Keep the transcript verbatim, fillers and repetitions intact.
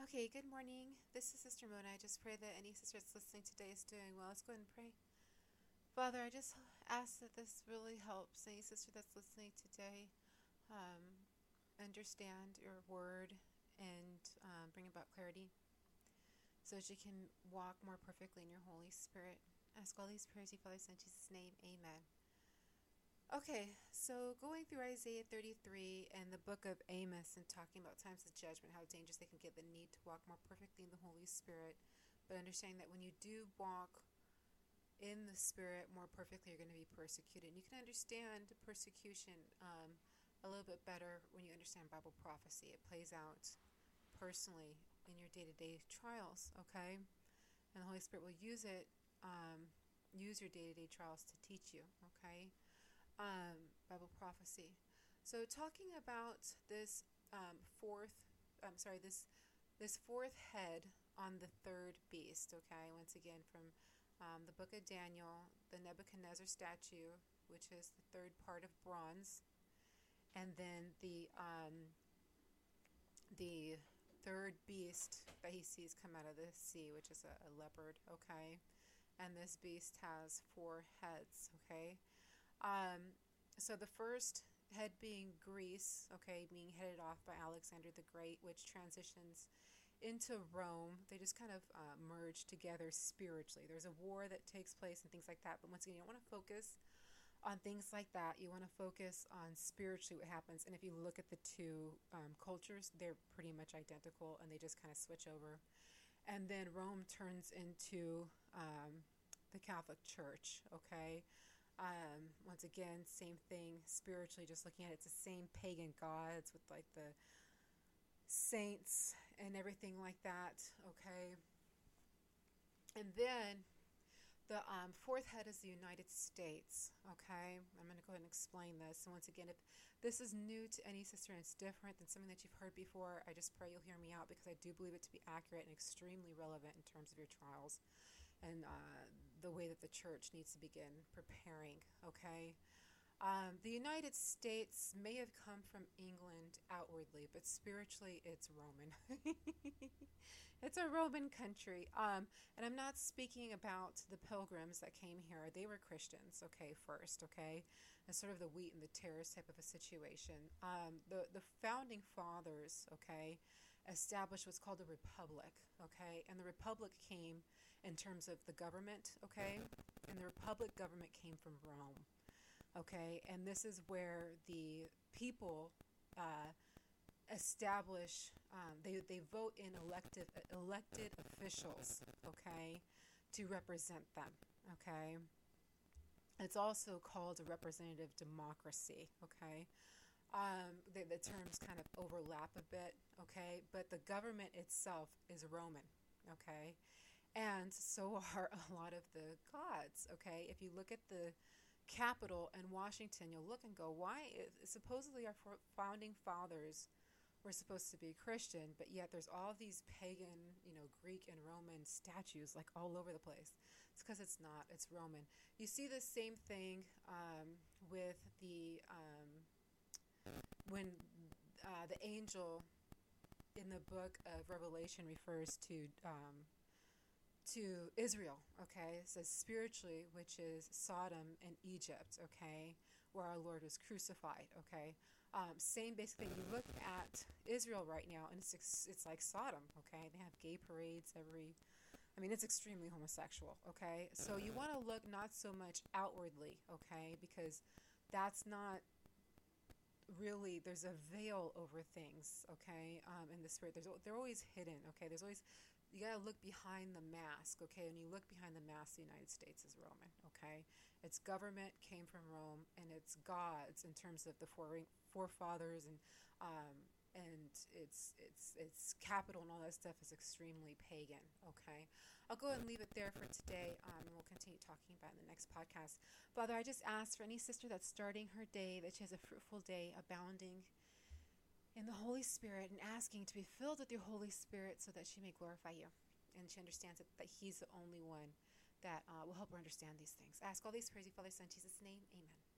Okay, good morning. This is Sister Mona. I just pray that any sister that's listening today is doing well. Let's go ahead and pray. Father, I just ask that this really helps any sister that's listening today um, understand your word and um, bring about clarity so that you can walk more perfectly in your Holy Spirit. I ask all these prayers, you Father, in Jesus' name. Amen. Okay, so going through Isaiah thirty-three and the book of Amos and talking about times of judgment, how dangerous they can get, the need to walk more perfectly in the Holy Spirit, but understanding that when you do walk in the Spirit more perfectly, you're going to be persecuted. And you can understand persecution um, a little bit better when you understand Bible prophecy. It plays out personally in your day-to-day trials, okay? And the Holy Spirit will use it, um, use your day-to-day trials to teach you, okay? Um, Bible prophecy. So talking about this um, fourth, I'm sorry, this this fourth head on the third beast. Okay, once again from um, the book of Daniel, the Nebuchadnezzar statue, which is the third part of bronze, and then the um, the third beast that he sees come out of the sea, which is a, a leopard. Okay, and this beast has four heads. Okay. Um, so the first head being Greece, okay, being headed off by Alexander the Great, which transitions into Rome. They just kind of uh, merge together spiritually. There's a war that takes place and things like that. But once again, you don't want to focus on things like that. You want to focus on spiritually what happens. And if you look at the two um, cultures, they're pretty much identical, and they just kind of switch over. And then Rome turns into um, the Catholic Church, okay? Um, once again, same thing spiritually, just looking at it, it's the same pagan gods with like the saints and everything like that, okay? And then the um, fourth head is the United States, okay? I'm going to go ahead and explain this. And once again, if this is new to any sister and it's different than something that you've heard before, I just pray you'll hear me out because I do believe it to be accurate and extremely relevant in terms of your trials and uh, the way that the church needs to begin preparing, okay? Um, the United States may have come from England outwardly, but spiritually it's Roman. It's a Roman country. Um, and I'm not speaking about the pilgrims that came here. They were Christians, okay, first, okay? It's sort of the wheat and the tares type of a situation. Um, the, the founding fathers, okay, established what's called a republic, okay? And the republic came in terms of the government, okay? And the republic government came from Rome. Okay, and this is where the people uh, establish, um, they, they vote in elected, elected officials, okay, to represent them, okay. It's also called a representative democracy, okay. Um, the, the terms kind of overlap a bit, okay, but the government itself is Roman, okay, and so are a lot of the gods, okay. If you look at the capital in Washington, you'll look and go, why? Supposedly our founding fathers were supposed to be Christian, but yet there's all these pagan, you know, Greek and Roman statues like all over the place. It's because it's not. It's Roman. You see the same thing um, with the um, when uh, the angel in the book of Revelation refers to um, to Israel, okay? It says spiritually, which is Sodom and Egypt, okay, where our Lord was crucified, okay? Um, same basically, you look at Israel right now, and it's it's like Sodom, okay? They have gay parades every, I mean, it's extremely homosexual, okay? So you want to look not so much outwardly, okay, because that's not really, there's a veil over things, okay, um, in the spirit. There's, they're always hidden, okay? There's always, you got to look behind the mask, okay? When you look behind the mask, the United States is Roman, okay? Its government came from Rome, and its gods, in terms of the fore, forefathers and um, and its its its capital and all that stuff is extremely pagan, okay? I'll go ahead and leave it there for today, um, and we'll continue talking about it in the next podcast. Father, I just ask for any sister that's starting her day that she has a fruitful day, abounding in the Holy Spirit, and asking to be filled with your Holy Spirit so that she may glorify you. And she understands that, that He's the only one that uh, will help her understand these things. I ask all these prayers, Father, Son, in Jesus' name, amen.